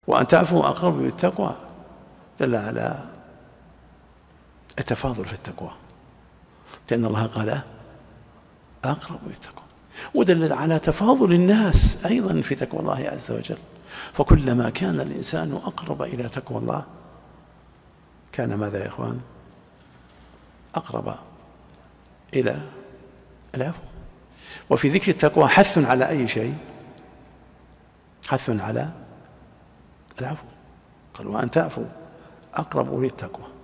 وأن تعفوا أقرب للتقوى، دل على التفاضل في التقوى، لأن الله قال أقرب للتقوى، ودل على تفاضل الناس أيضا في تقوى الله عز وجل. فكلما كان الإنسان أقرب إلى تقوى الله كان ماذا يا إخوان؟ أقرب إلى العفو. وفي ذكر التقوى حث على أي شيء؟ حث على العفو. قال وأن تعفوا أقرب للتقوى.